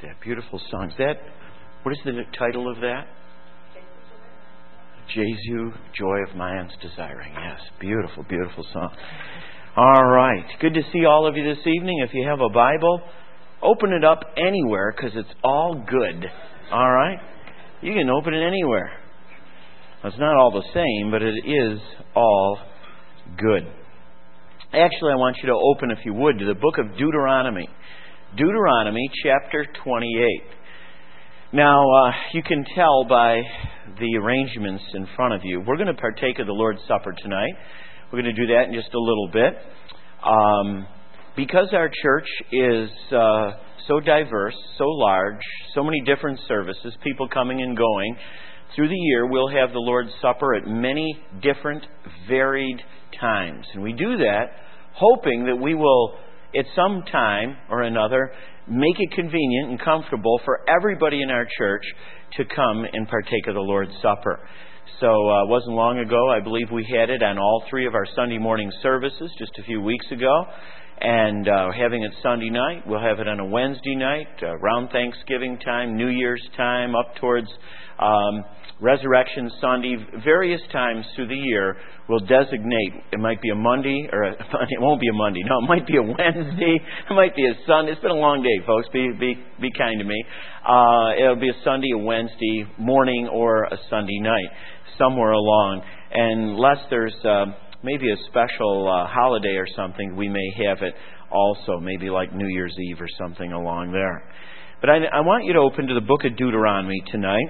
that beautiful song. What is the title of that? Jesu, joy of man's desiring. Yes, beautiful, beautiful song. All right. Good to see all of you this evening. If you have a Bible, open it up anywhere because it's all good. All right? You can open it anywhere. It's not all the same, but it is all good. Actually, I want you to open, if you would, to the book of Deuteronomy. Deuteronomy chapter 28. Now, you can tell by the arrangements in front of you, we're going to partake of the Lord's Supper tonight. We're going to do that in just a little bit. Because our church is so diverse, so large, so many different services, people coming and going, through the year we'll have the Lord's Supper at many different, varied times. And we do that hoping that we will, at some time or another, make it convenient and comfortable for everybody in our church to come and partake of the Lord's Supper. So it wasn't long ago, I believe we had it on all three of our Sunday morning services just a few weeks ago. And having it Sunday night, we'll have it on a Wednesday night, around Thanksgiving time, New Year's time, up towards Resurrection Sunday. Various times through the year, we'll designate. It might be a Monday, or it won't be a Monday. No, it might be a Wednesday. It might be a Sunday. It's been a long day, folks. Be kind to me. It'll be a Sunday, a Wednesday morning, or a Sunday night, somewhere along. And unless there's maybe a special holiday or something, we may have it also, maybe like New Year's Eve or something along there. But I want you to open to the book of Deuteronomy tonight.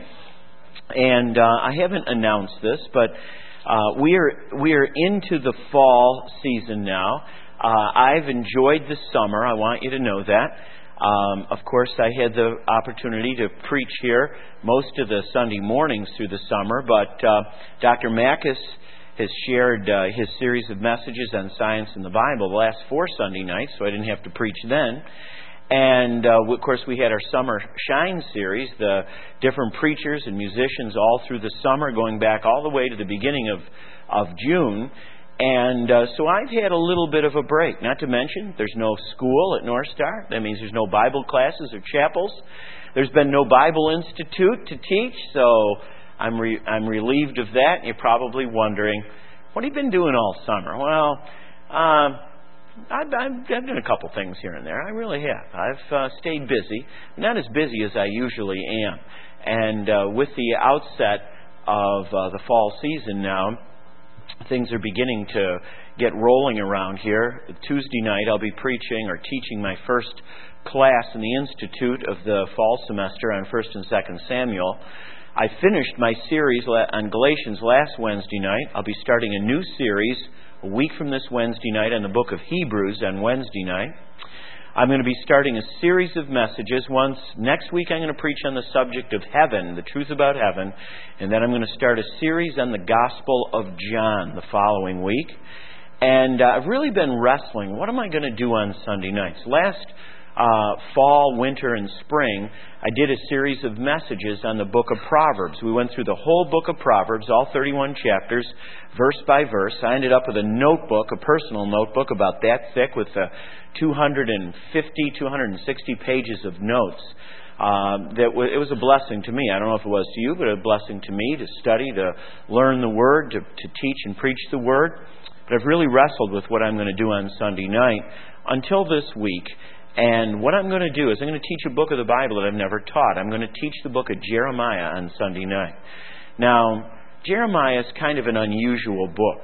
And I haven't announced this, but we are into the fall season now. I've enjoyed the summer. I want you to know that. Of course, I had the opportunity to preach here most of the Sunday mornings through the summer, but Dr. Mackus has shared his series of messages on science and the Bible the last 4 Sunday nights, so I didn't have to preach then. And, of course, we had our Summer Shine series, the different preachers and musicians all through the summer, going back all the way to the beginning of June. And so I've had a little bit of a break. Not to mention, there's no school at North Star. That means there's no Bible classes or chapels. There's been no Bible Institute to teach, so I'm relieved of that. And you're probably wondering, what have you been doing all summer? Well, I've done a couple things here and there. I really have. I've stayed busy. Not as busy as I usually am. And with the outset of the fall season now, things are beginning to get rolling around here. Tuesday night I'll be preaching or teaching my first class in the Institute of the fall semester on 1st and 2nd Samuel. I finished my series on Galatians last Wednesday night. I'll be starting a new series a week from this Wednesday night on the book of Hebrews on Wednesday night. I'm going to be starting a series of messages. Once next week I'm going to preach on the subject of heaven, the truth about heaven, and then I'm going to start a series on the Gospel of John the following week. And I've really been wrestling. What am I going to do on Sunday nights? Last fall, winter, and spring, I did a series of messages on the book of Proverbs. We went through the whole book of Proverbs, all 31 chapters, verse by verse. I ended up with a notebook, a personal notebook about that thick with 250, 260 pages of notes. It was a blessing to me. I don't know if it was to you, but a blessing to me to study, to learn the Word, to teach and preach the Word. But I've really wrestled with what I'm going to do on Sunday night until this week. And what I'm going to do is I'm going to teach a book of the Bible that I've never taught. I'm going to teach the book of Jeremiah on Sunday night. Now, Jeremiah is kind of an unusual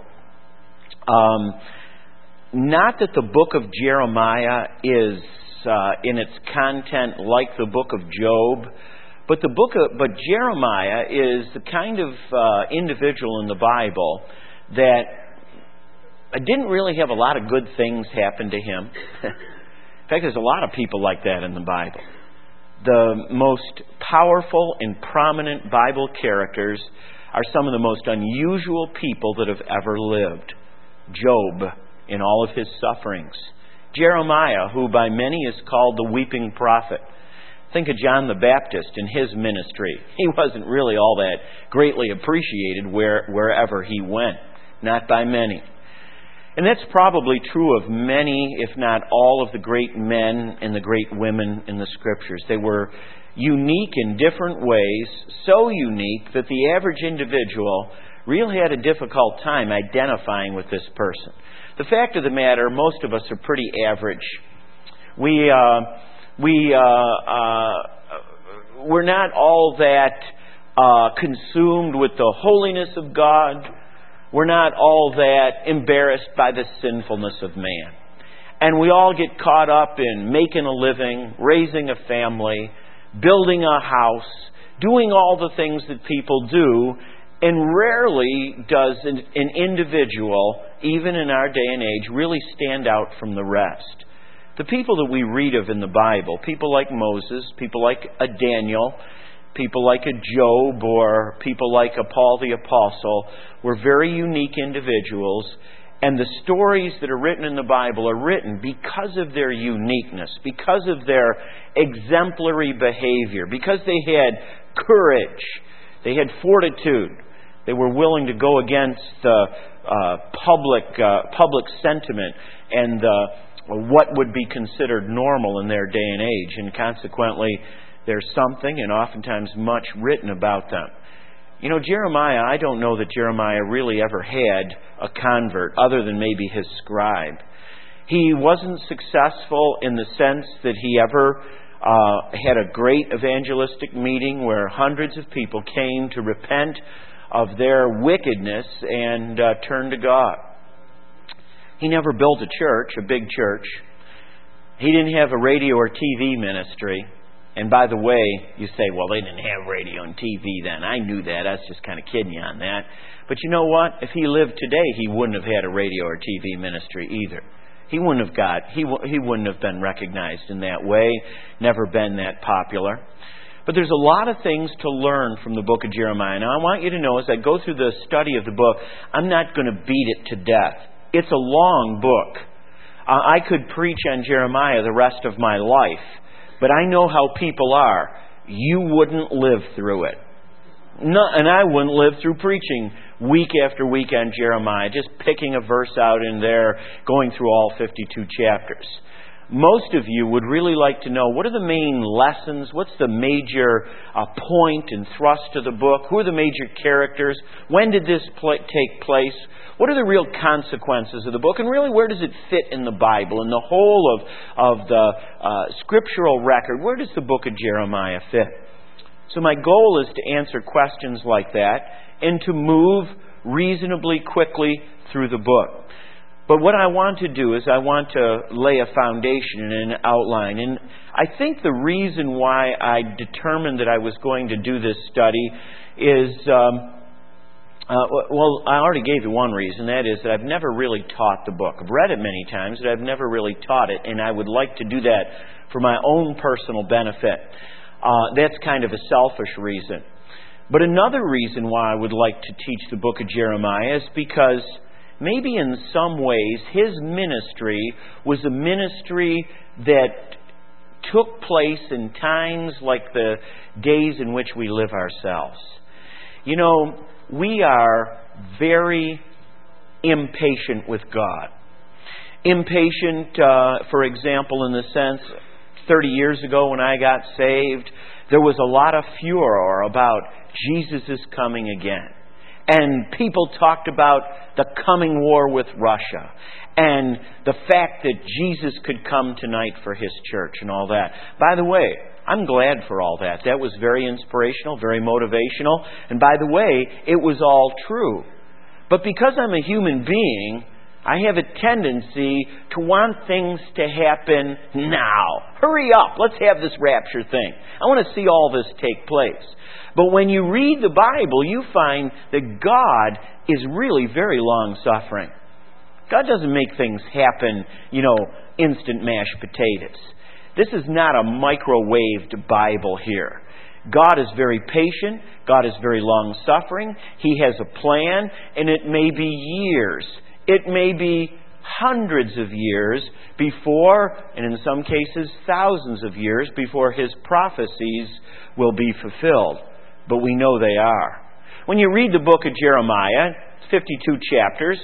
book. Not that the book of Jeremiah is in its content like the book of Job, but Jeremiah is the kind of individual in the Bible that didn't really have a lot of good things happen to him. In fact, there's a lot of people like that in the Bible. The most powerful and prominent Bible characters are some of the most unusual people that have ever lived. Job, in all of his sufferings. Jeremiah, who by many is called the weeping prophet. Think of John the Baptist in his ministry. He wasn't really all that greatly appreciated wherever he went. Not by many. And that's probably true of many, if not all, of the great men and the great women in the Scriptures. They were unique in different ways, so unique that the average individual really had a difficult time identifying with this person. The fact of the matter, most of us are pretty average. We're not all that consumed with the holiness of God. We're not all that embarrassed by the sinfulness of man. And we all get caught up in making a living, raising a family, building a house, doing all the things that people do, and rarely does an individual, even in our day and age, really stand out from the rest. The people that we read of in the Bible, people like Moses, people like a Daniel, people like a Job, or people like a Paul the Apostle, were very unique individuals. And the stories that are written in the Bible are written because of their uniqueness, because of their exemplary behavior, because they had courage, they had fortitude, they were willing to go against the public sentiment and what would be considered normal in their day and age. And consequently, there's something, and oftentimes much, written about them. You know, Jeremiah, I don't know that Jeremiah really ever had a convert other than maybe his scribe. He wasn't successful in the sense that he ever had a great evangelistic meeting where hundreds of people came to repent of their wickedness and turn to God. He never built a church, a big church. He didn't have a radio or TV ministry. And by the way, you say, well, they didn't have radio and TV then. I knew that. I was just kind of kidding you on that. But you know what? If he lived today, he wouldn't have had a radio or TV ministry either. He wouldn't have been recognized in that way, never been that popular. But there's a lot of things to learn from the book of Jeremiah. Now, I want you to know, as I go through the study of the book, I'm not going to beat it to death. It's a long book. I could preach on Jeremiah the rest of my life. But I know how people are. You wouldn't live through it. And I wouldn't live through preaching week after week on Jeremiah, just picking a verse out in there, going through all 52 chapters. Most of you would really like to know, what are the main lessons? What's the major point and thrust of the book? Who are the major characters? When did this take place? What are the real consequences of the book? And really, where does it fit in the Bible? In the whole of the scriptural record, where does the book of Jeremiah fit? So my goal is to answer questions like that and to move reasonably quickly through the book. But what I want to do is I want to lay a foundation and an outline. And I think the reason why I determined that I was going to do this study is... well, I already gave you one reason. That is that I've never really taught the book. I've read it many times, but I've never really taught it, and I would like to do that for my own personal benefit. That's kind of a selfish reason. But another reason why I would like to teach the book of Jeremiah is because maybe in some ways his ministry was a ministry that took place in times like the days in which we live ourselves. You know, we are very impatient with God. Impatient, for example, in the sense, 30 years ago when I got saved, there was a lot of furor about Jesus is coming again. And people talked about the coming war with Russia and the fact that Jesus could come tonight for His church and all that. By the way, I'm glad for all that. That was very inspirational, very motivational. And by the way, it was all true. But because I'm a human being, I have a tendency to want things to happen now. Hurry up. Let's have this rapture thing. I want to see all this take place. But when you read the Bible, you find that God is really very long-suffering. God doesn't make things happen, instant mashed potatoes. This is not a microwaved Bible here. God is very patient. God is very long-suffering. He has a plan, and it may be years. It may be hundreds of years before, and in some cases thousands of years before His prophecies will be fulfilled. But we know they are. When you read the book of Jeremiah, 52 chapters,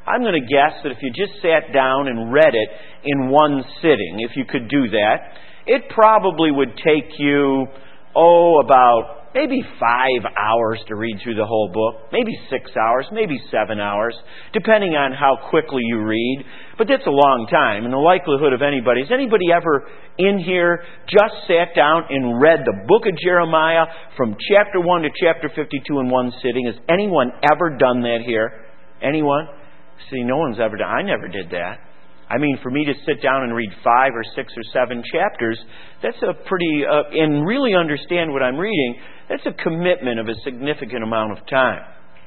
I'm going to guess that if you just sat down and read it in one sitting, if you could do that, it probably would take you, about maybe 5 hours to read through the whole book, maybe 6 hours, maybe 7 hours, depending on how quickly you read. But that's a long time, and the likelihood of has anybody ever in here just sat down and read the book of Jeremiah from chapter 1 to chapter 52 in one sitting? Has anyone ever done that here? Anyone? See, no one's ever done. I never did that. I mean, for me to sit down and read 5 or 6 or 7 chapters, that's a pretty, and really understand what I'm reading, that's a commitment of a significant amount of time.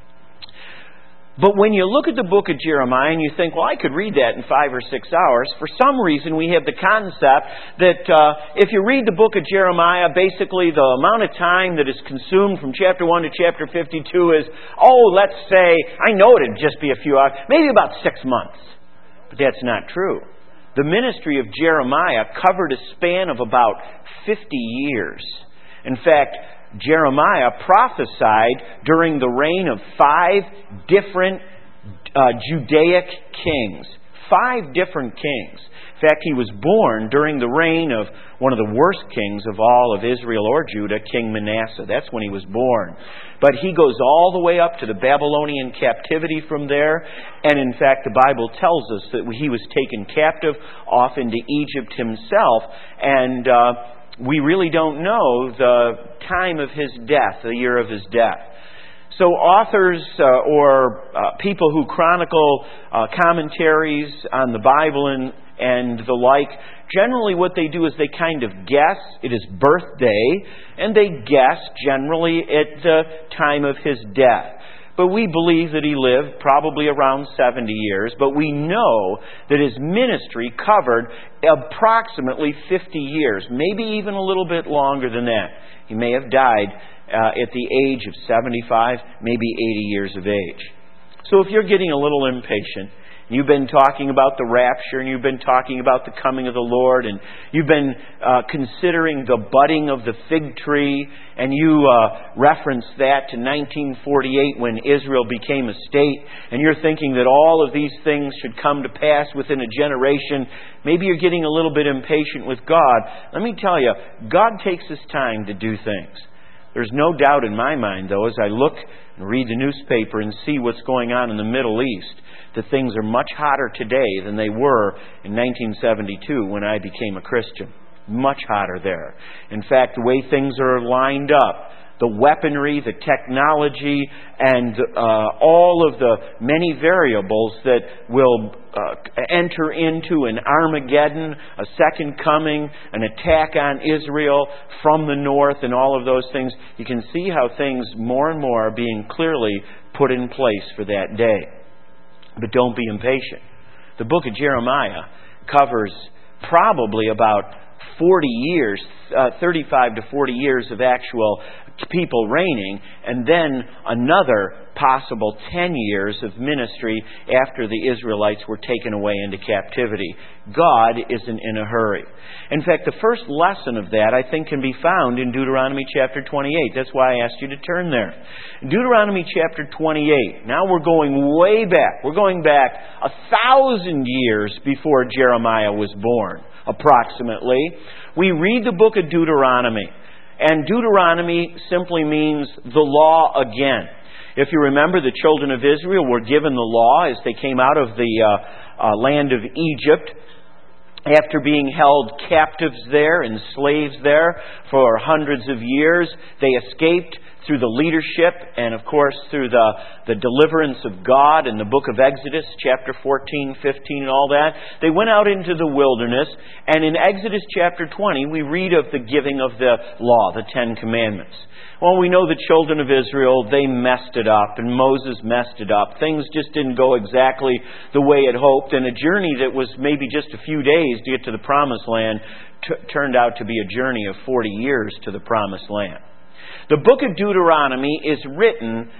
But when you look at the book of Jeremiah and you think, well, I could read that in 5 or 6 hours, for some reason we have the concept that if you read the book of Jeremiah, basically the amount of time that is consumed from chapter 1 to chapter 52 is, let's say, I know it'd just be a few hours, maybe about 6 months. But that's not true. The ministry of Jeremiah covered a span of about 50 years. In fact, Jeremiah prophesied during the reign of 5 different Judaic kings. 5 different kings. In fact, he was born during the reign of one of the worst kings of all of Israel or Judah, King Manasseh. That's when he was born. But he goes all the way up to the Babylonian captivity from there. And in fact, the Bible tells us that he was taken captive off into Egypt himself. And we really don't know the time of his death, the year of his death. So authors or people who chronicle commentaries on the Bible and the like, generally what they do is they kind of guess at his birthday, and they guess generally at the time of his death. But we believe that he lived probably around 70 years, but we know that his ministry covered approximately 50 years, maybe even a little bit longer than that. He may have died at the age of 75, maybe 80 years of age. So if you're getting a little impatient, you've been talking about the rapture, and you've been talking about the coming of the Lord, and you've been considering the budding of the fig tree, and you referenced that to 1948 when Israel became a state, and you're thinking that all of these things should come to pass within a generation. Maybe you're getting a little bit impatient with God. Let me tell you, God takes His time to do things. There's no doubt in my mind, though, as I look and read the newspaper and see what's going on in the Middle East, that things are much hotter today than they were in 1972 when I became a Christian. Much hotter there. In fact, the way things are lined up, the weaponry, the technology, and all of the many variables that will enter into an Armageddon, a second coming, an attack on Israel from the north, and all of those things, you can see how things more and more are being clearly put in place for that day. But don't be impatient. The book of Jeremiah covers probably about 40 years, 35 to 40 years of actual people reigning, and then another possible 10 years of ministry after the Israelites were taken away into captivity. God isn't in a hurry. In fact, the first lesson of that, I think, can be found in Deuteronomy chapter 28. That's why I asked you to turn there. Deuteronomy chapter 28. Now we're going way back. We're going back 1,000 years before Jeremiah was born, approximately. We read the book of Deuteronomy. And Deuteronomy simply means the law again. If you remember, the children of Israel were given the law as they came out of the land of Egypt after being held captives there and slaves there for hundreds of years. They escaped through the leadership and, of course, through the deliverance of God in the book of Exodus, chapter 14, 15, and all that. They went out into the wilderness, and in Exodus chapter 20, we read of the giving of the law, the 10 Commandments. Well, we know the children of Israel, they messed it up, and Moses messed it up. Things just didn't go exactly the way it hoped, and a journey that was maybe just a few days to get to the Promised Land turned out to be a journey of 40 years to the Promised Land. The book of Deuteronomy is written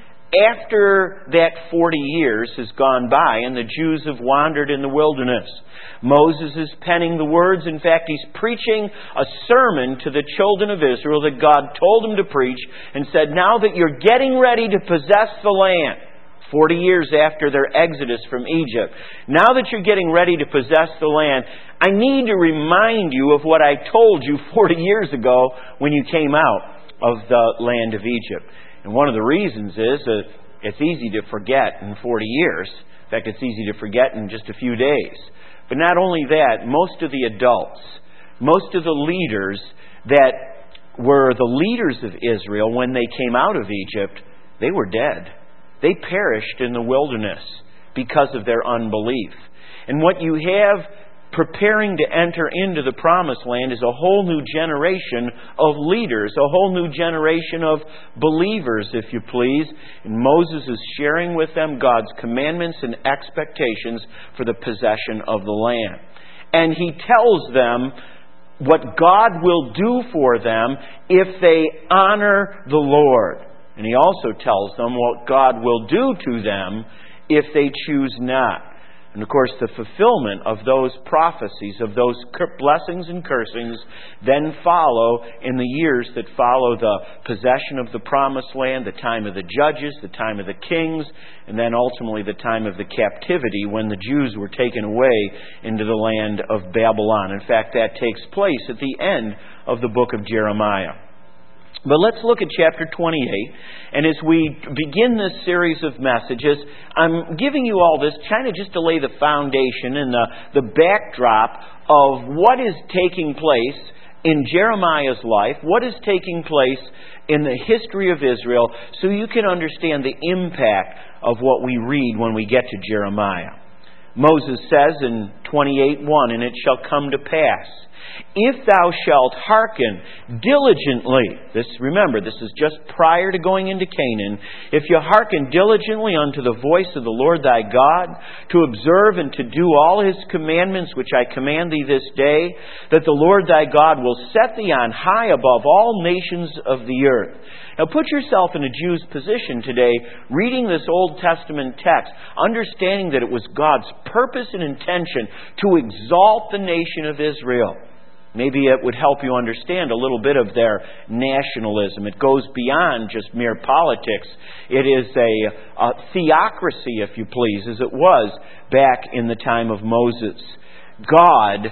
after that 40 years has gone by and the Jews have wandered in the wilderness. Moses is penning the words. In fact, he's preaching a sermon to the children of Israel that God told him to preach and said, now that you're getting ready to possess the land, 40 years after their exodus from Egypt. Now that you're getting ready to possess the land, I need to remind you of what I told you 40 years ago when you came out of the land of Egypt. And one of the reasons is that it's easy to forget in 40 years. In fact, it's easy to forget in just a few days. But not only that, most of the adults, most of the leaders that were the leaders of Israel when they came out of Egypt, they were dead. They perished in the wilderness because of their unbelief. And what you have preparing to enter into the promised land is a whole new generation of leaders, a whole new generation of believers, if you please. And Moses is sharing with them God's commandments and expectations for the possession of the land. And he tells them what God will do for them if they honor the Lord. And he also tells them what God will do to them if they choose not. And of course, the fulfillment of those prophecies, of those blessings and cursings, then follow in the years that follow the possession of the promised land, the time of the judges, the time of the kings, and then ultimately the time of the captivity when the Jews were taken away into the land of Babylon. In fact, that takes place at the end of the book of Jeremiah. But let's look at chapter 28. And as we begin this series of messages, I'm giving you all this kind of just to lay the foundation and the backdrop of what is taking place in Jeremiah's life, what is taking place in the history of Israel, so you can understand the impact of what we read when we get to Jeremiah. Moses says in 28:1, "And it shall come to pass, if thou shalt hearken diligently," remember, this is just prior to going into Canaan. "If you hearken diligently unto the voice of the Lord thy God, to observe and to do all his commandments which I command thee this day, that the Lord thy God will set thee on high above all nations of the earth." Now put yourself in a Jew's position today, reading this Old Testament text, understanding that it was God's purpose and intention to exalt the nation of Israel. Maybe it would help you understand a little bit of their nationalism. It goes beyond just mere politics. It is a theocracy, if you please, as it was back in the time of Moses. God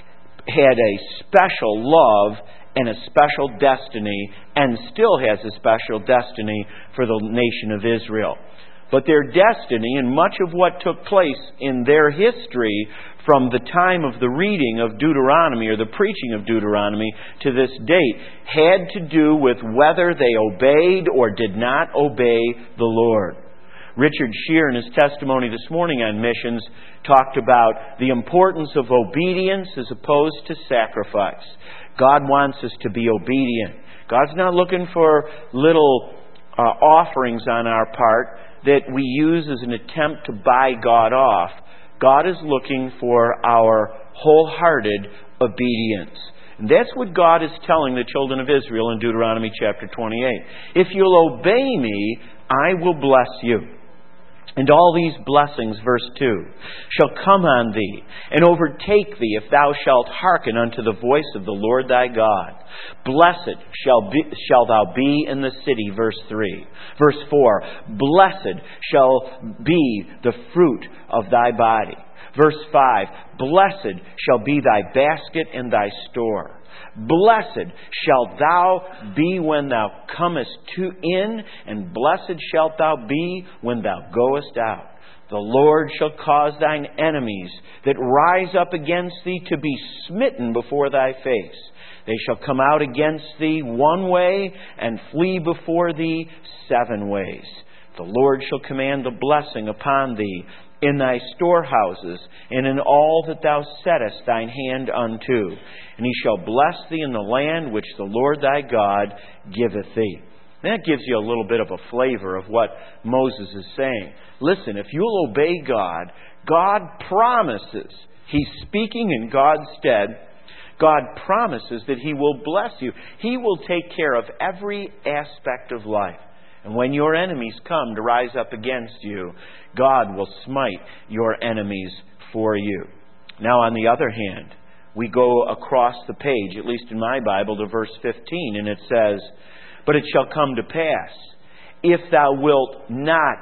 had a special love and a special destiny, and still has a special destiny for the nation of Israel. But their destiny, and much of what took place in their history from the time of the reading of Deuteronomy or the preaching of Deuteronomy to this date, had to do with whether they obeyed or did not obey the Lord. Richard Shear, in his testimony this morning on missions, talked about the importance of obedience as opposed to sacrifice. God wants us to be obedient. God's not looking for little offerings on our part that we use as an attempt to buy God off. God is looking for our wholehearted obedience. And that's what God is telling the children of Israel in Deuteronomy chapter 28. If you'll obey me, I will bless you. And all these blessings, verse 2, shall come on thee, and overtake thee, if thou shalt hearken unto the voice of the Lord thy God. Blessed shall thou be in the city, verse 3. Verse 4, blessed shall be the fruit of thy body. Verse 5, blessed shall be thy basket and thy store. Blessed shalt thou be when thou comest in, and blessed shalt thou be when thou goest out. The Lord shall cause thine enemies that rise up against thee to be smitten before thy face. They shall come out against thee one way, and flee before thee 7 ways. The Lord shall command the blessing upon thee in thy storehouses, and in all that thou settest thine hand unto. And he shall bless thee in the land which the Lord thy God giveth thee. That gives you a little bit of a flavor of what Moses is saying. Listen, if you'll obey God, God promises, he's speaking in God's stead, God promises that he will bless you. He will take care of every aspect of life. And when your enemies come to rise up against you, God will smite your enemies for you. Now, on the other hand, we go across the page, at least in my Bible, to verse 15, and it says, "But it shall come to pass, if thou wilt not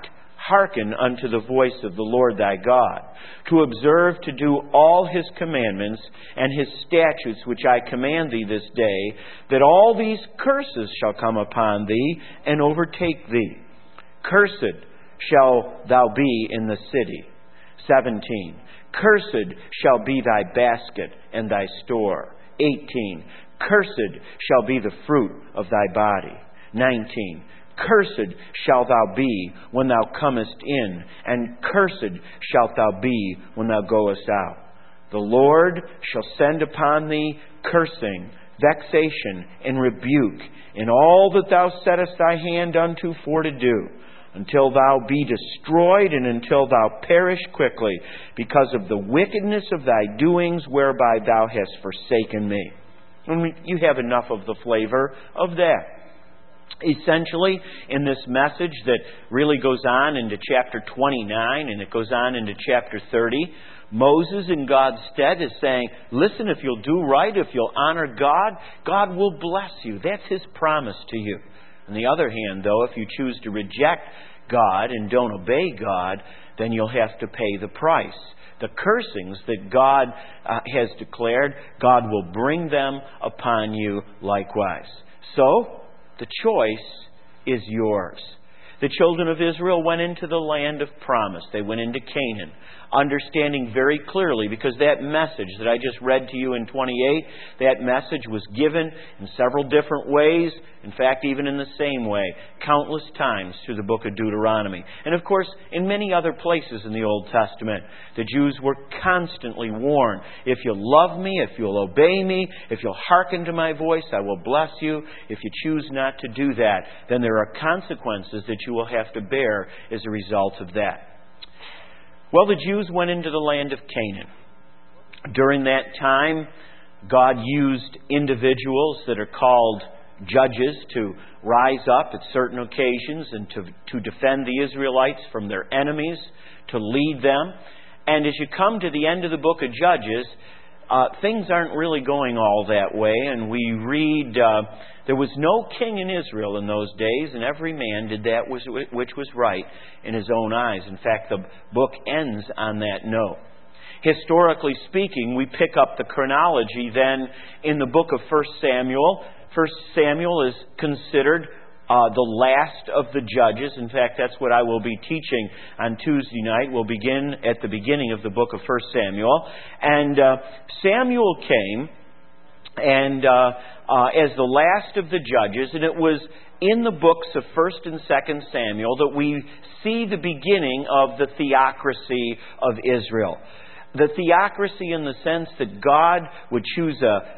hearken unto the voice of the Lord thy God, to observe to do all His commandments and His statutes which I command thee this day, that all these curses shall come upon thee and overtake thee. Cursed shall thou be in the city. 17. Cursed shall be thy basket and thy store. 18. Cursed shall be the fruit of thy body. 19. Cursed shalt thou be when thou comest in, and cursed shalt thou be when thou goest out. The Lord shall send upon thee cursing, vexation, and rebuke in all that thou settest thy hand unto for to do, until thou be destroyed and until thou perish quickly, because of the wickedness of thy doings whereby thou hast forsaken me. And you have enough of the flavor of that. Essentially, in this message that really goes on into chapter 29 and it goes on into chapter 30, Moses in God's stead is saying, listen, if you'll do right, if you'll honor God, God will bless you. That's His promise to you. On the other hand, though, if you choose to reject God and don't obey God, then you'll have to pay the price. The cursings that God has declared, God will bring them upon you likewise. So, the choice is yours. The children of Israel went into the land of promise. They went into Canaan, understanding very clearly, because that message that I just read to you in 28, that message was given in several different ways. In fact, even in the same way, countless times through the book of Deuteronomy. And of course, in many other places in the Old Testament, the Jews were constantly warned, if you'll love me, if you'll obey me, if you'll hearken to my voice, I will bless you. If you choose not to do that, then there are consequences that you will have to bear as a result of that. Well, the Jews went into the land of Canaan. During that time, God used individuals that are called judges to rise up at certain occasions and to defend the Israelites from their enemies, to lead them. And as you come to the end of the book of Judges, things aren't really going all that way. And we read, there was no king in Israel in those days, and every man did that which was right in his own eyes. In fact, the book ends on that note. Historically speaking, we pick up the chronology then in the book of 1 Samuel. 1 Samuel is considered the last of the judges. In fact, that's what I will be teaching on Tuesday night. We'll begin at the beginning of the book of 1 Samuel. And Samuel came and as the last of the judges, and it was in the books of 1 and 2 Samuel that we see the beginning of the theocracy of Israel. The theocracy in the sense that God would choose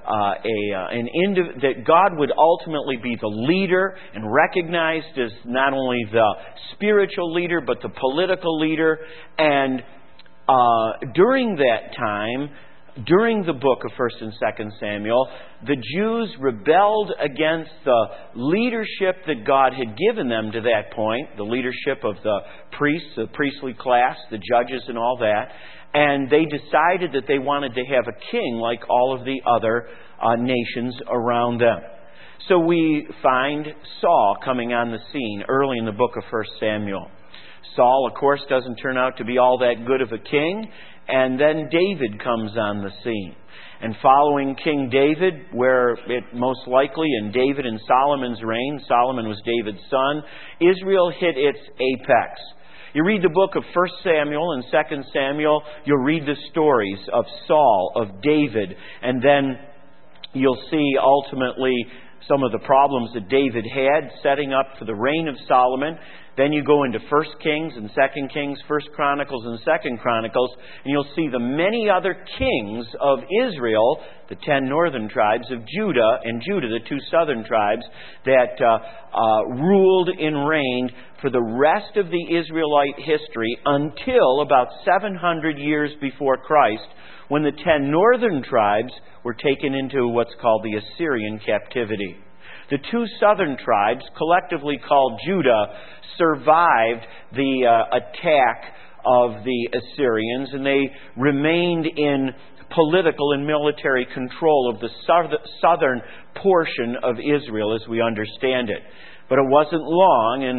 that God would ultimately be the leader and recognized as not only the spiritual leader but the political leader. And during that time, during the book of 1 and 2 Samuel, the Jews rebelled against the leadership that God had given them to that point, the leadership of the priests, the priestly class, the judges and all that. And they decided that they wanted to have a king like all of the other nations around them. So we find Saul coming on the scene early in the book of 1 Samuel. Saul, of course, doesn't turn out to be all that good of a king. And then David comes on the scene. And following King David, where it most likely in David and Solomon's reign, Solomon was David's son, Israel hit its apex. You read the book of 1 Samuel and 2 Samuel, you'll read the stories of Saul, of David, and then you'll see ultimately some of the problems that David had setting up for the reign of Solomon. Then you go into 1 Kings and 2 Kings, 1 Chronicles and 2 Chronicles, and you'll see the many other kings of Israel, the 10 northern tribes of Judah, and Judah, the 2 southern tribes, that ruled and reigned for the rest of the Israelite history until about 700 years before Christ, when the 10 northern tribes were taken into what's called the Assyrian captivity. The 2 southern tribes, collectively called Judah, survived the attack of the Assyrians, and they remained in political and military control of the southern portion of Israel as we understand it. But it wasn't long, and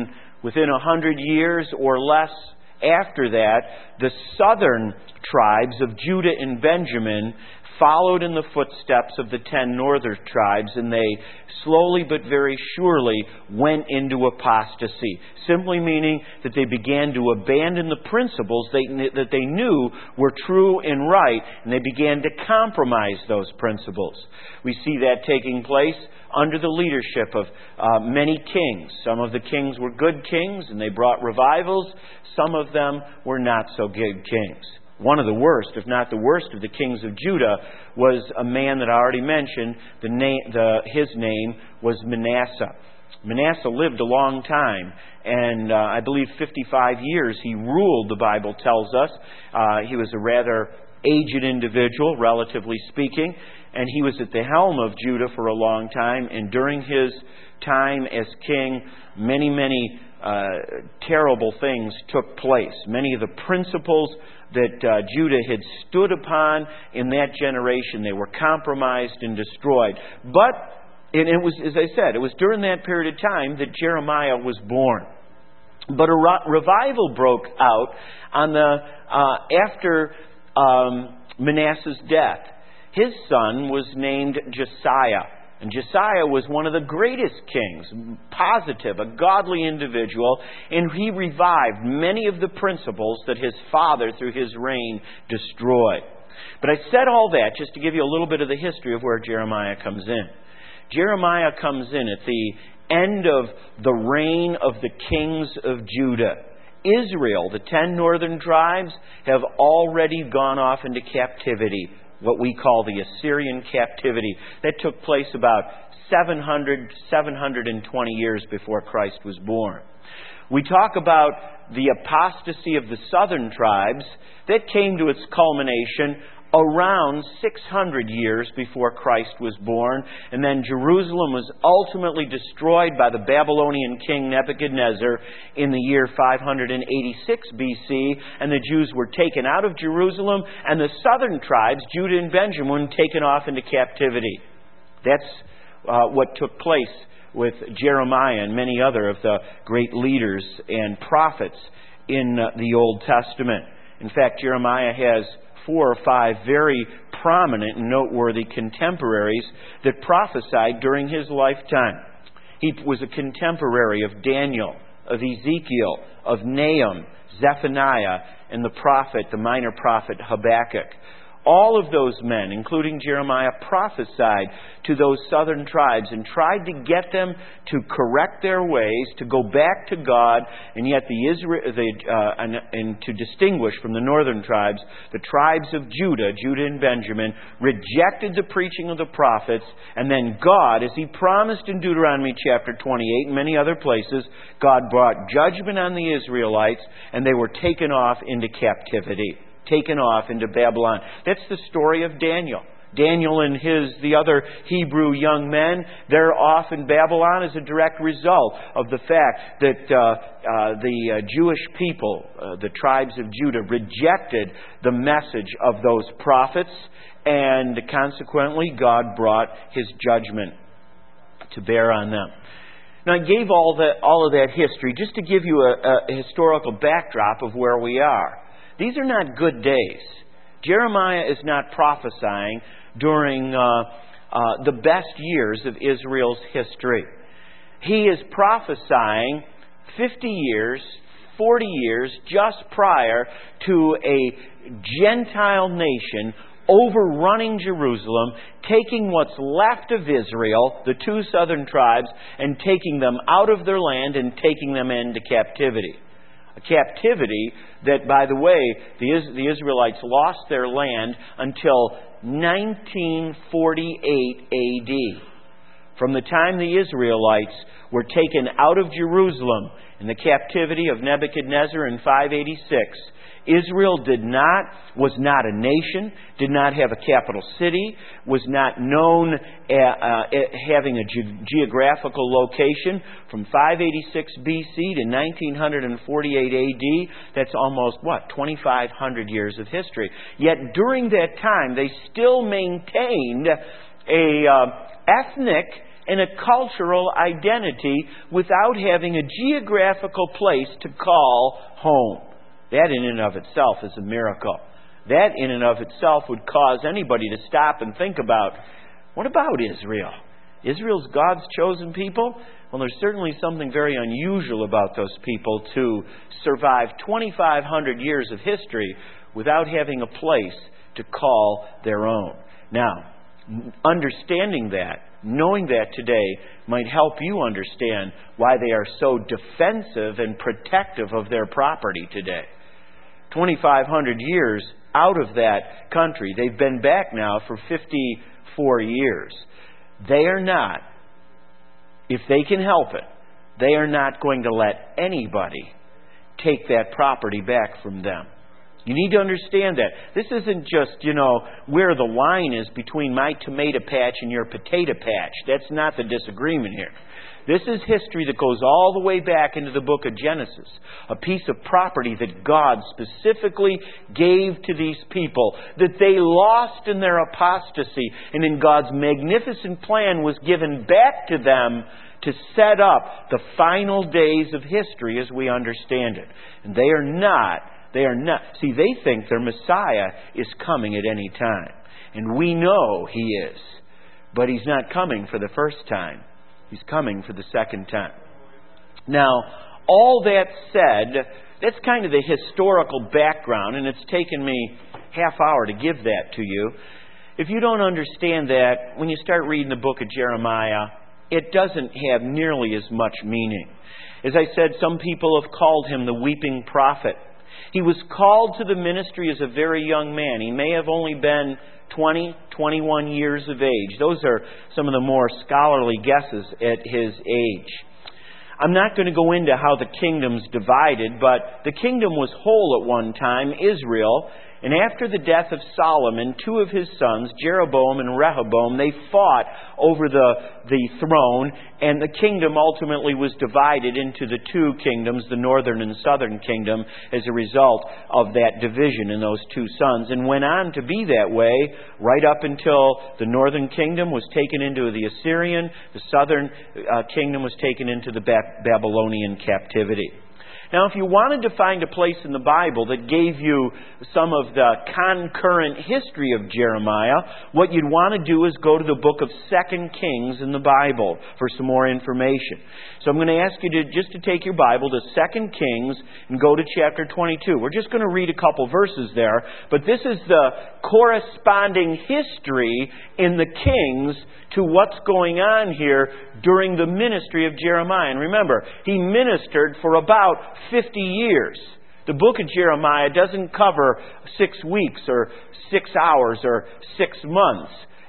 Within 100 years or less after that, the southern tribes of Judah and Benjamin followed in the footsteps of the 10 northern tribes, and they slowly but very surely went into apostasy, simply meaning that they began to abandon the principles that they knew were true and right, and they began to compromise those principles. We see that taking place under the leadership of many kings. Some of the kings were good kings, and they brought revivals. Some of them were not so good kings. One of the worst, if not the worst, of the kings of Judah was a man that I already mentioned. His name was Manasseh. Manasseh lived a long time, and I believe 55 years he ruled, the Bible tells us. He was a rather aged individual, relatively speaking, and he was at the helm of Judah for a long time, and during his time as king, many terrible things took place. Many of the principles that Judah had stood upon in that generation, they were compromised and destroyed. But it was, as I said, it was during that period of time that Jeremiah was born. But a revival broke out after Manasseh's death. His son was named Josiah. And Josiah was one of the greatest kings, positive, a godly individual, and he revived many of the principles that his father, through his reign, destroyed. But I said all that just to give you a little bit of the history of where Jeremiah comes in. Jeremiah comes in at the end of the reign of the kings of Judah. Israel, the 10 northern tribes, have already gone off into captivity, what we call the Assyrian captivity. That took place about 720 years before Christ was born. We talk about the apostasy of the southern tribes. That came to its culmination around 600 years before Christ was born. And then Jerusalem was ultimately destroyed by the Babylonian king Nebuchadnezzar in the year 586 BC. And the Jews were taken out of Jerusalem, and the southern tribes, Judah and Benjamin, were taken off into captivity. That's what took place with Jeremiah and many other of the great leaders and prophets in the Old Testament. In fact, Jeremiah has 4 or 5 very prominent and noteworthy contemporaries that prophesied during his lifetime. He was a contemporary of Daniel, of Ezekiel, of Nahum, Zephaniah, and the minor prophet Habakkuk. All of those men, including Jeremiah, prophesied to those southern tribes and tried to get them to correct their ways, to go back to God, and yet and to distinguish from the northern tribes, the tribes of Judah and Benjamin, rejected the preaching of the prophets, and then God, as He promised in Deuteronomy chapter 28 and many other places, God brought judgment on the Israelites, and they were taken off into captivity. Taken off into Babylon. That's the story of Daniel. Daniel and the other Hebrew young men, they're off in Babylon as a direct result of the fact that the Jewish people, the tribes of Judah, rejected the message of those prophets, and consequently God brought His judgment to bear on them. Now, I gave all of that history just to give you a historical backdrop of where we are. These are not good days. Jeremiah is not prophesying during the best years of Israel's history. He is prophesying 50 years, 40 years just prior to a Gentile nation overrunning Jerusalem, taking what's left of Israel, the 2 southern tribes, and taking them out of their land and taking them into captivity. A captivity that, by the way, the Israelites lost their land until 1948 A.D. From the time the Israelites were taken out of Jerusalem in the captivity of Nebuchadnezzar in 586, Israel was not a nation, did not have a capital city, was not known having a geographical location. From 586 BC to 1948 AD, that's almost, 2,500 years of history. Yet during that time, they still maintained a ethnic and a cultural identity without having a geographical place to call home. That in and of itself is a miracle. That in and of itself would cause anybody to stop and think about, what about Israel? Israel's God's chosen people? Well, there's certainly something very unusual about those people to survive 2,500 years of history without having a place to call their own. Now, understanding that, knowing that today, might help you understand why they are so defensive and protective of their property today. 2,500 years out of that country. They've been back now for 54 years. They are not, if they can help it, they are not going to let anybody take that property back from them. You need to understand that. This isn't just, where the line is between my tomato patch and your potato patch. That's not the disagreement here. This is history that goes all the way back into the book of Genesis. A piece of property that God specifically gave to these people, that they lost in their apostasy, and in God's magnificent plan was given back to them to set up the final days of history as we understand it. And they are not. See, they think their Messiah is coming at any time. And we know He is. But He's not coming for the first time. He's coming for the second time. Now, all that said, that's kind of the historical background, and it's taken me half hour to give that to you. If you don't understand that, when you start reading the book of Jeremiah, it doesn't have nearly as much meaning. As I said, some people have called him the weeping prophet. He was called to the ministry as a very young man. He may have only been 20, 21 years of age. Those are some of the more scholarly guesses at his age. I'm not going to go into how the kingdom's divided, but the kingdom was whole at one time, Israel. And after the death of Solomon, two of his sons, Jeroboam and Rehoboam, they fought over the throne, and the kingdom ultimately was divided into the two kingdoms, the northern and southern kingdom, as a result of that division in those two sons, and went on to be that way right up until the northern kingdom was taken into the Assyrian, the southern kingdom was taken into the Babylonian captivity. Now, if you wanted to find a place in the Bible that gave you some of the concurrent history of Jeremiah, what you'd want to do is go to the book of 2 Kings in the Bible for some more information. So I'm going to ask you to take your Bible to 2 Kings and go to chapter 22. We're just going to read a couple verses there, but this is the corresponding history in the Kings to what's going on here during the ministry of Jeremiah. And remember, he ministered for about 50 years. The book of Jeremiah doesn't cover 6 weeks or 6 hours or 6 months,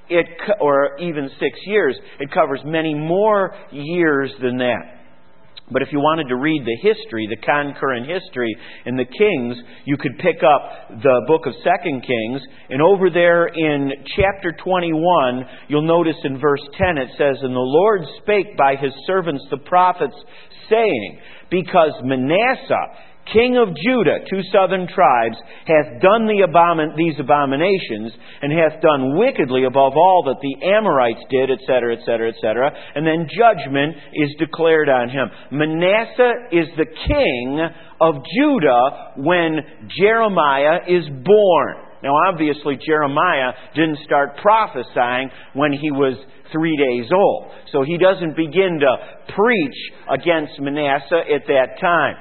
or even 6 years. It covers many more years than that. But if you wanted to read the history, the concurrent history in the Kings, you could pick up the book of 2 Kings. And over there in chapter 21, you'll notice in verse 10 it says, "And the Lord spake by His servants the prophets, saying, Because Manasseh, king of Judah, two southern tribes, hath done these abominations, and hath done wickedly above all that the Amorites did, etc., etc., etc. And then judgment is declared on him." Manasseh is the king of Judah when Jeremiah is born. Now, obviously, Jeremiah didn't start prophesying when he was 3 days old. So he doesn't begin to preach against Manasseh at that time.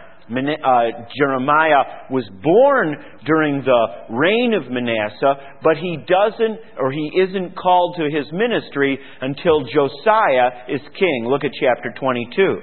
Jeremiah was born during the reign of Manasseh, but he isn't called to his ministry until Josiah is king. Look at chapter 22.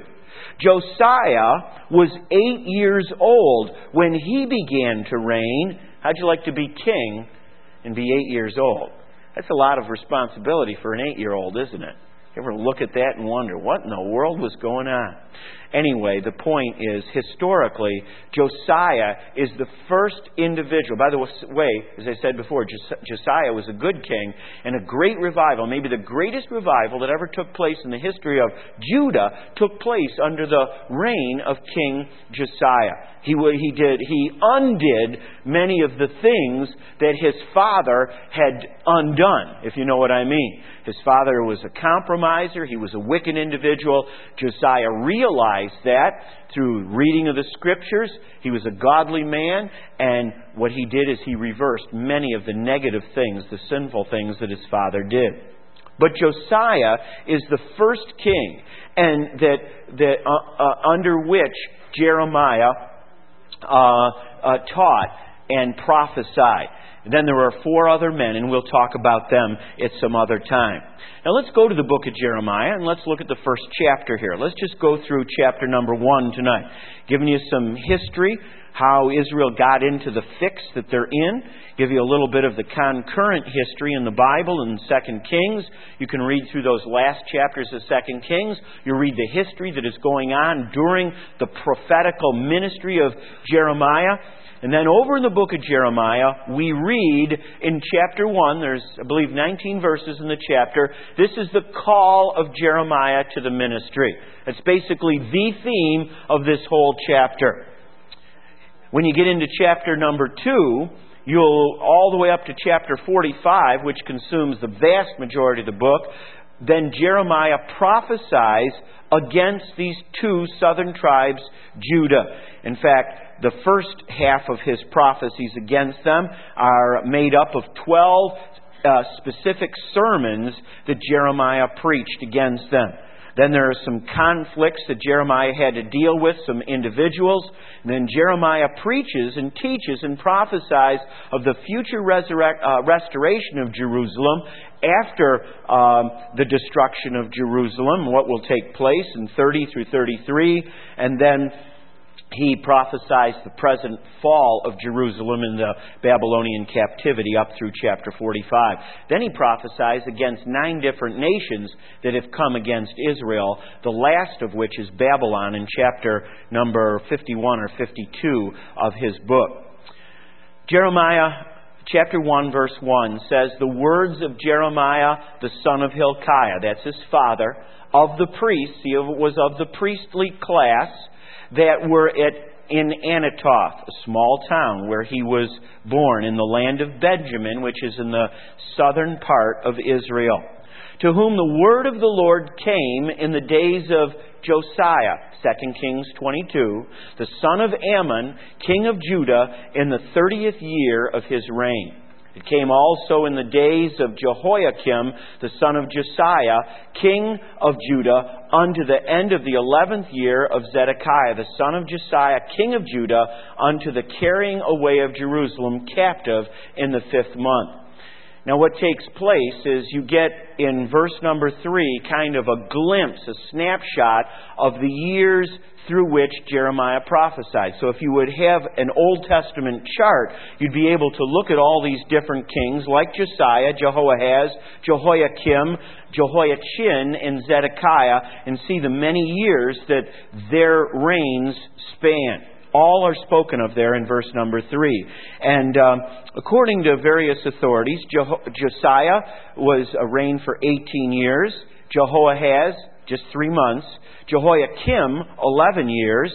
Josiah was 8 years old when he began to reign. How'd you like to be king and be 8 years old? That's a lot of responsibility for an 8-year-old, isn't it? You ever look at that and wonder, what in the world was going on? Anyway, the point is, historically, Josiah is the first individual. By the way, as I said before, Josiah was a good king, and a great revival, maybe the greatest revival that ever took place in the history of Judah, took place under the reign of King Josiah. He undid many of the things that his father had undone, if you know what I mean. His father was a compromiser. He was a wicked individual. Josiah realized that through reading of the Scriptures. He was a godly man, and what he did is he reversed many of the negative things, the sinful things that his father did. But Josiah is the first king, and under which Jeremiah taught and prophesied. And then there were 4 other men, and we'll talk about them at some other time. Now let's go to the book of Jeremiah, and let's look at the first chapter here. Let's just go through chapter number 1 tonight, giving you some history, how Israel got into the fix that they're in, give you a little bit of the concurrent history in the Bible in 2 Kings. You can read through those last chapters of 2 Kings. You'll read the history that is going on during the prophetical ministry of Jeremiah. And then over in the book of Jeremiah, we read in chapter 1, there's, I believe, 19 verses in the chapter. This is the call of Jeremiah to the ministry. It's basically the theme of this whole chapter. When you get into chapter number 2, you'll all the way up to chapter 45, which consumes the vast majority of the book, then Jeremiah prophesies against these 2 southern tribes, Judah. In fact, the first half of his prophecies against them are made up of 12 specific sermons that Jeremiah preached against them. Then there are some conflicts that Jeremiah had to deal with, some individuals. And then Jeremiah preaches and teaches and prophesies of the future restoration of Jerusalem after the destruction of Jerusalem, what will take place in 30 through 33. And then he prophesies the present fall of Jerusalem in the Babylonian captivity up through chapter 45. Then he prophesies against 9 different nations that have come against Israel, the last of which is Babylon in chapter number 51 or 52 of his book. Jeremiah chapter 1 verse 1 says, "The words of Jeremiah the son of Hilkiah," that's his father, "of the priests," he was of the priestly class, "that were in Anathoth," a small town where he was born, in the land of Benjamin, which is in the southern part of Israel, "to whom the word of the Lord came in the days of Josiah," 2 Kings 22, "the son of Ammon, king of Judah, in the 30th year of his reign. It came also in the days of Jehoiakim, the son of Josiah, king of Judah, unto the end of the 11th year of Zedekiah, the son of Josiah, king of Judah, unto the carrying away of Jerusalem captive in the 5th month." Now what takes place is you get in verse number 3 kind of a glimpse, a snapshot of the years through which Jeremiah prophesied. So if you would have an Old Testament chart, you'd be able to look at all these different kings like Josiah, Jehoahaz, Jehoiakim, Jehoiachin, and Zedekiah, and see the many years that their reigns span. All are spoken of there in verse number 3. And according to various authorities, Josiah was reigned for 18 years. Jehoahaz, just 3 months. Jehoiakim, 11 years.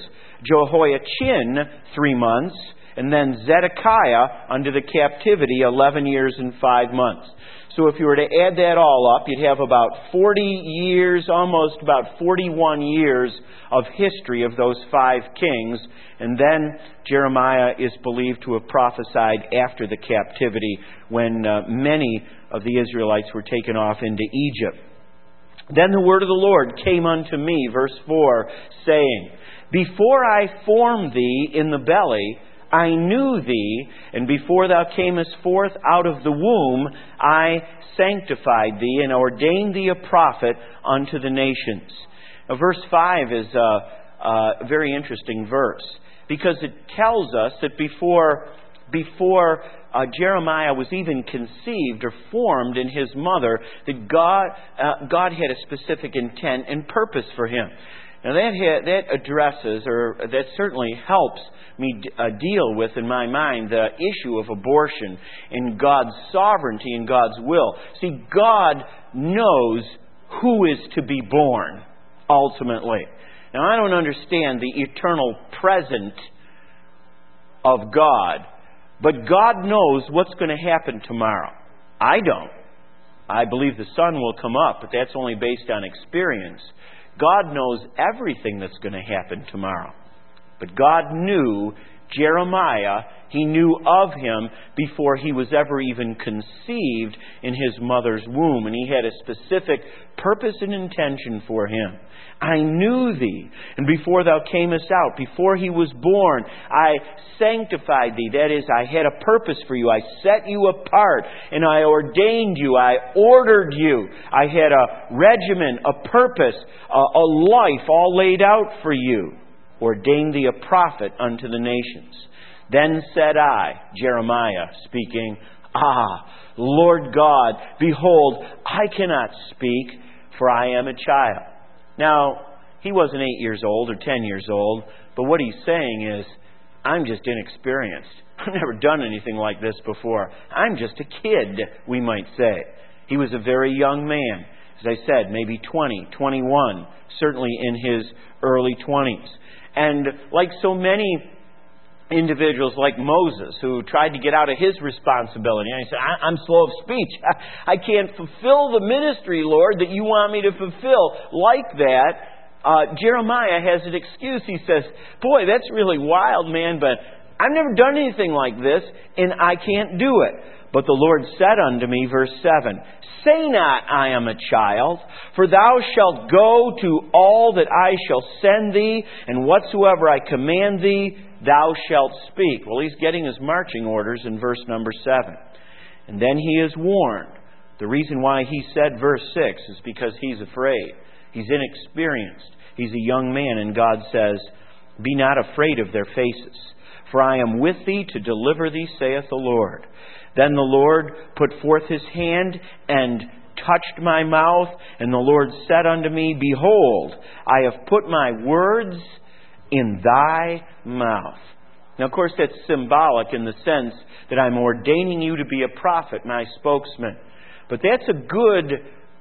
Jehoiachin, 3 months. And then Zedekiah, under the captivity, 11 years and 5 months. So if you were to add that all up, you'd have about 40 years, almost about 41 years of history of those 5 kings. And then Jeremiah is believed to have prophesied after the captivity when many of the Israelites were taken off into Egypt. "Then the word of the Lord came unto me," verse 4, saying, "Before I formed thee in the belly, I knew thee, and before thou camest forth out of the womb, I sanctified thee, and ordained thee a prophet unto the nations." Now, verse 5 is a very interesting verse, because it tells us that before Jeremiah was even conceived or formed in his mother, that God had a specific intent and purpose for him. Now that addresses, or that certainly helps me deal with, in my mind, the issue of abortion and God's sovereignty and God's will. See, God knows who is to be born, ultimately. Now, I don't understand the eternal present of God, but God knows what's going to happen tomorrow. I don't. I believe the sun will come up, but that's only based on experience. God knows everything that's going to happen tomorrow. But God knew Jeremiah. He knew of him before he was ever even conceived in his mother's womb. And he had a specific purpose and intention for him. I knew thee, and before thou camest out, before he was born, I sanctified thee. That is, I had a purpose for you. I set you apart, and I ordained you. I ordered you. I had a regimen, a purpose, a life all laid out for you. Ordained thee a prophet unto the nations. Then said I, Jeremiah speaking, Lord God, behold, I cannot speak, for I am a child. Now, he wasn't 8 years old or 10 years old, but what he's saying is, I'm just inexperienced. I've never done anything like this before. I'm just a kid, we might say. He was a very young man. As I said, maybe 20, 21, certainly in his early 20s. And like so many individuals like Moses, who tried to get out of his responsibility. And he said, I'm slow of speech. I can't fulfill the ministry, Lord, that you want me to fulfill. Like that, Jeremiah has an excuse. He says, boy, that's really wild, man, but I've never done anything like this, and I can't do it. But the Lord said unto me, verse 7, Say not, I am a child, for thou shalt go to all that I shall send thee, and whatsoever I command thee, thou shalt speak. Well, he's getting his marching orders in verse number 7. And then he is warned. The reason why he said verse 6 is because he's afraid. He's inexperienced. He's a young man, and God says, Be not afraid of their faces, for I am with thee to deliver thee, saith the Lord. Then the Lord put forth his hand and touched my mouth, and the Lord said unto me, Behold, I have put my words in thy mouth. Now, of course, that's symbolic in the sense that I'm ordaining you to be a prophet, my spokesman. But that's a good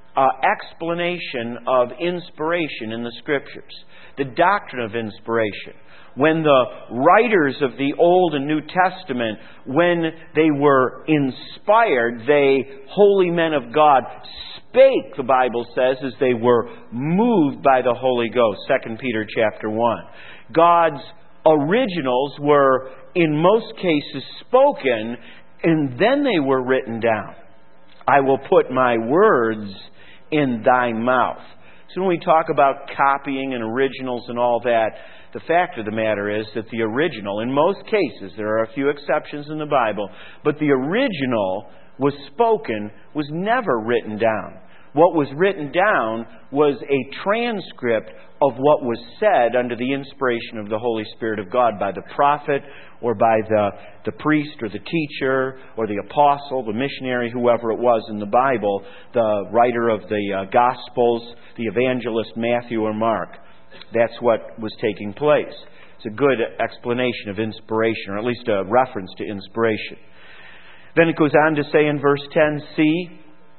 explanation of inspiration in the Scriptures, the doctrine of inspiration. When the writers of the Old and New Testament, when they were inspired, they, holy men of God, spake, the Bible says, as they were moved by the Holy Ghost. 2 Peter chapter 1. God's originals were, in most cases, spoken, and then they were written down. I will put my words in thy mouth. So when we talk about copying and originals and all that, the fact of the matter is that the original, in most cases, there are a few exceptions in the Bible, but the original was spoken, was never written down. What was written down was a transcript of what was said under the inspiration of the Holy Spirit of God by the prophet or by the priest or the teacher or the apostle, the missionary, whoever it was in the Bible, the writer of the Gospels, the evangelist Matthew or Mark. That's what was taking place. It's a good explanation of inspiration, or at least a reference to inspiration. Then it goes on to say in verse 10, See,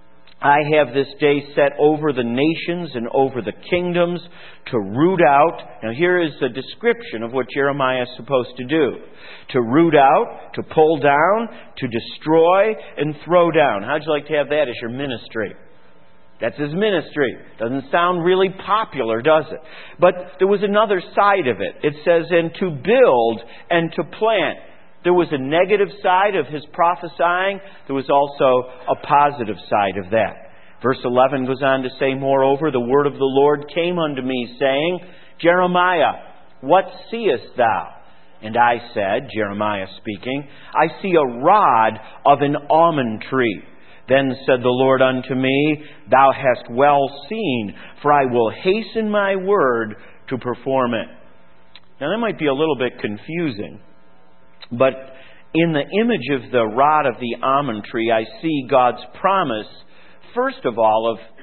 I have this day set over the nations and over the kingdoms to root out. Now here is a description of what Jeremiah is supposed to do. To root out, to pull down, to destroy, and throw down. How'd you like to have that as your ministry? That's his ministry. Doesn't sound really popular, does it? But there was another side of it. It says, and to build and to plant. There was a negative side of his prophesying. There was also a positive side of that. Verse 11 goes on to say, Moreover, the word of the Lord came unto me, saying, Jeremiah, what seest thou? And I said, Jeremiah speaking, I see a rod of an almond tree. Then said the Lord unto me, Thou hast well seen, for I will hasten my word to perform it. Now that might be a little bit confusing, but in the image of the rod of the almond tree, I see God's promise, first of all, of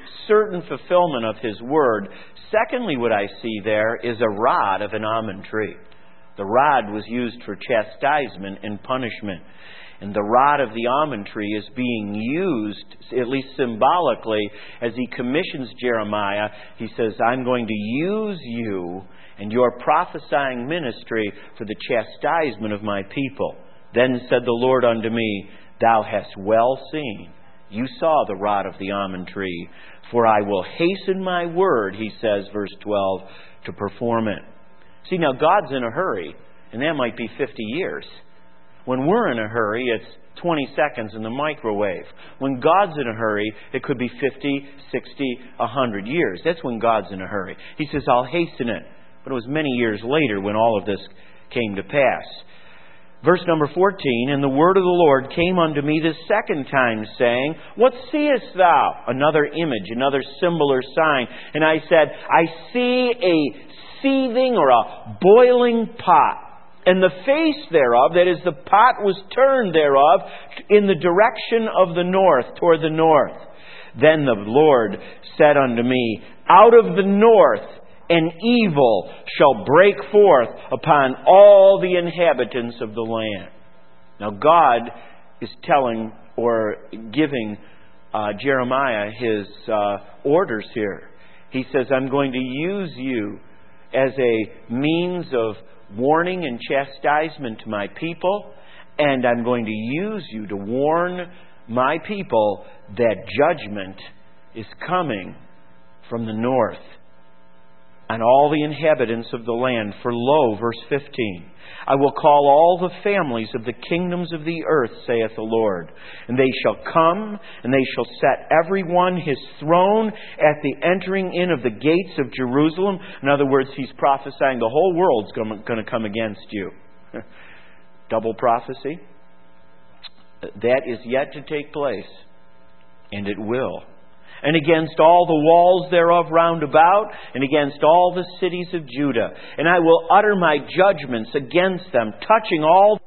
certain fulfillment of His Word. Secondly, what I see there is a rod of an almond tree. The rod was used for chastisement and punishment. And the rod of the almond tree is being used, at least symbolically, as He commissions Jeremiah. He says, I'm going to use you and your prophesying ministry for the chastisement of my people. Then said the Lord unto me, Thou hast well seen. You saw the rod of the almond tree. For I will hasten my word, He says, verse 12, to perform it. See, now God's in a hurry, and that might be 50 years. When we're in a hurry, it's 20 seconds in the microwave. When God's in a hurry, it could be 50, 60, 100 years. That's when God's in a hurry. He says, I'll hasten it. But it was many years later when all of this came to pass. Verse number 14, And the word of the Lord came unto me the second time, saying, What seest thou? Another image, another symbol or sign. And I said, I see a seething or a boiling pot. And the face thereof, that is, the pot was turned thereof, in the direction of the north, toward the north. Then the Lord said unto me, Out of the north an evil shall break forth upon all the inhabitants of the land. Now God is telling or giving Jeremiah his orders here. He says, I'm going to use you as a means of warning and chastisement to my people, and I'm going to use you to warn my people that judgment is coming from the north on all the inhabitants of the land. For lo, verse 15, I will call all the families of the kingdoms of the earth, saith the Lord, and they shall come, and they shall set every one his throne at the entering in of the gates of Jerusalem. In other words, He's prophesying the whole world's going to come against you. Double prophecy. That is yet to take place, and it will. And against all the walls thereof round about, and against all the cities of Judah. And I will utter my judgments against them, touching all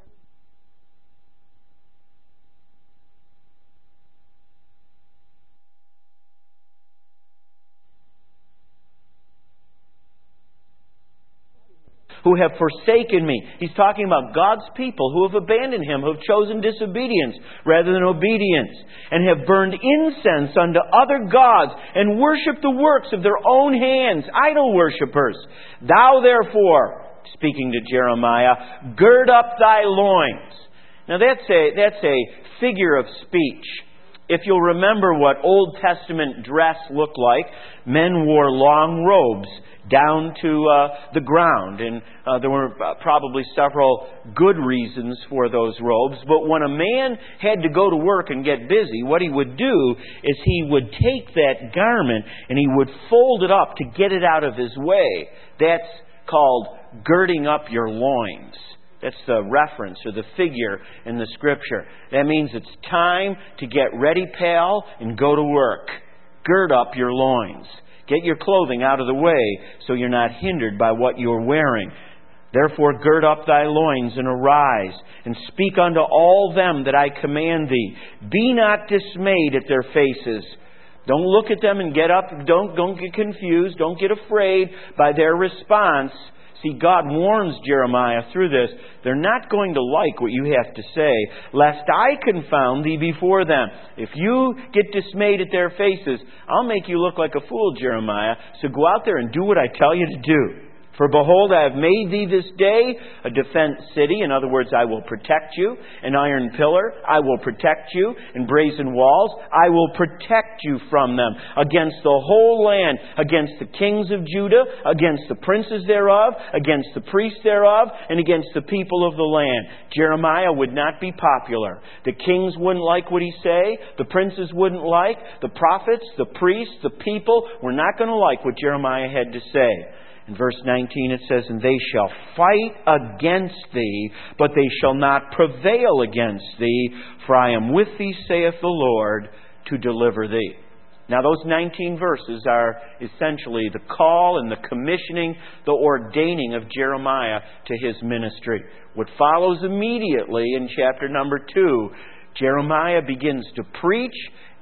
who have forsaken me. He's talking about God's people who have abandoned Him, who have chosen disobedience rather than obedience, and have burned incense unto other gods, and worshipped the works of their own hands, idol worshippers. Thou therefore, speaking to Jeremiah, gird up thy loins. Now that's a figure of speech. If you'll remember what Old Testament dress looked like, men wore long robes down to the ground. And there were probably several good reasons for those robes. But when a man had to go to work and get busy, what he would do is he would take that garment and he would fold it up to get it out of his way. That's called girding up your loins. That's the reference or the figure in the Scripture. That means it's time to get ready, pal, and go to work. Gird up your loins. Get your clothing out of the way so you're not hindered by what you're wearing. Therefore gird up thy loins and arise, and speak unto all them that I command thee. Be not dismayed at their faces. Don't look at them and get up. Don't get confused. Don't get afraid by their response. See, God warns Jeremiah through this. They're not going to like what you have to say, lest I confound thee before them. If you get dismayed at their faces, I'll make you look like a fool, Jeremiah. So go out there and do what I tell you to do. For behold, I have made thee this day a defense city. In other words, I will protect you. An iron pillar. I will protect you. And brazen walls. I will protect you from them. Against the whole land. Against the kings of Judah. Against the princes thereof. Against the priests thereof. And against the people of the land. Jeremiah would not be popular. The kings wouldn't like what he say. The princes wouldn't like. The prophets, the priests, the people were not going to like what Jeremiah had to say. In verse 19 it says, And they shall fight against thee, but they shall not prevail against thee, for I am with thee, saith the Lord, to deliver thee. Now those 19 verses are essentially the call and the commissioning, the ordaining of Jeremiah to his ministry. What follows immediately in chapter number 2, Jeremiah begins to preach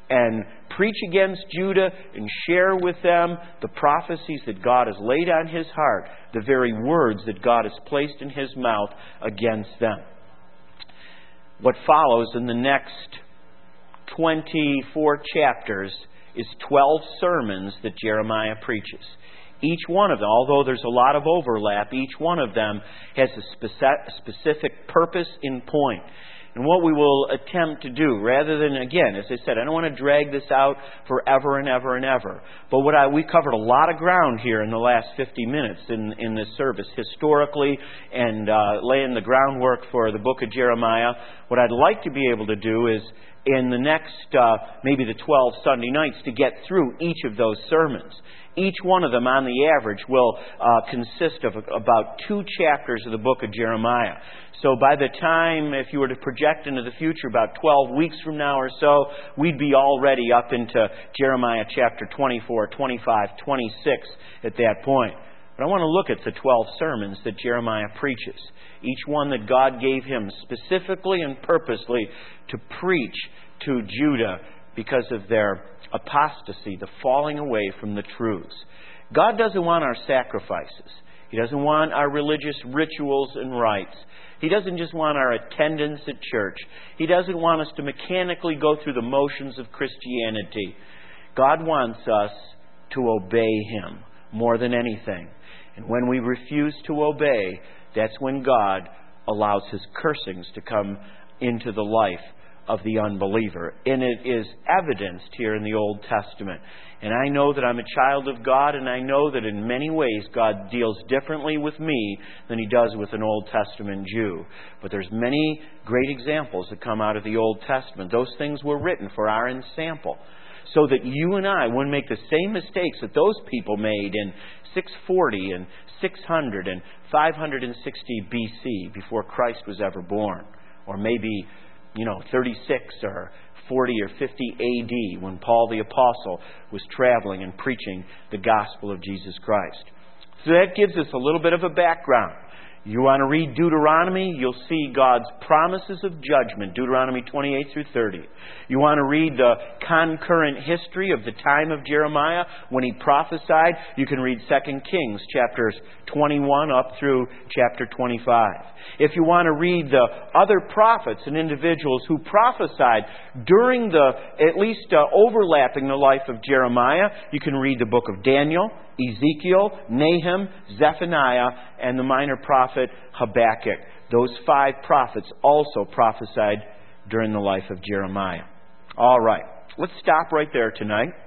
and preach against Judah and share with them the prophecies that God has laid on his heart, the very words that God has placed in his mouth against them. What follows in the next 24 chapters is 12 sermons that Jeremiah preaches. Each one of them, although there's a lot of overlap, each one of them has a specific purpose in point. And what we will attempt to do, rather than, again, as I said, I don't want to drag this out forever and ever and ever. But we covered a lot of ground here in the last 50 minutes in this service, historically, and laying the groundwork for the book of Jeremiah. What I'd like to be able to do is, in the next, maybe the 12 Sunday nights, to get through each of those sermons. Each one of them, on the average, will consist of about 2 chapters of the book of Jeremiah. So by the time, if you were to project into the future, about 12 weeks from now or so, we'd be already up into Jeremiah chapter 24, 25, 26 at that point. But I want to look at the 12 sermons that Jeremiah preaches. Each one that God gave him specifically and purposely to preach to Judah because of their apostasy, the falling away from the truths. God doesn't want our sacrifices. He doesn't want our religious rituals and rites. He doesn't just want our attendance at church. He doesn't want us to mechanically go through the motions of Christianity. God wants us to obey Him more than anything. And when we refuse to obey, that's when God allows His cursings to come into the life of the unbeliever. And it is evidenced here in the Old Testament. And I know that I'm a child of God, and I know that in many ways God deals differently with me than He does with an Old Testament Jew. But there's many great examples that come out of the Old Testament. Those things were written for our ensample, so that you and I wouldn't make the same mistakes that those people made in 640 and 600 and 560 BC before Christ was ever born. Or maybe 36 or 40 or 50 AD when Paul the Apostle was traveling and preaching the gospel of Jesus Christ. So that gives us a little bit of a background. You want to read Deuteronomy, you'll see God's promises of judgment, Deuteronomy 28 through 30. You want to read the concurrent history of the time of Jeremiah when he prophesied, you can read 2 Kings chapters 21 up through chapter 25. If you want to read the other prophets and individuals who prophesied during at least overlapping the life of Jeremiah, you can read the book of Daniel, Ezekiel, Nahum, Zephaniah, and the minor prophet Habakkuk. Those 5 prophets also prophesied during the life of Jeremiah. All right, let's stop right there tonight.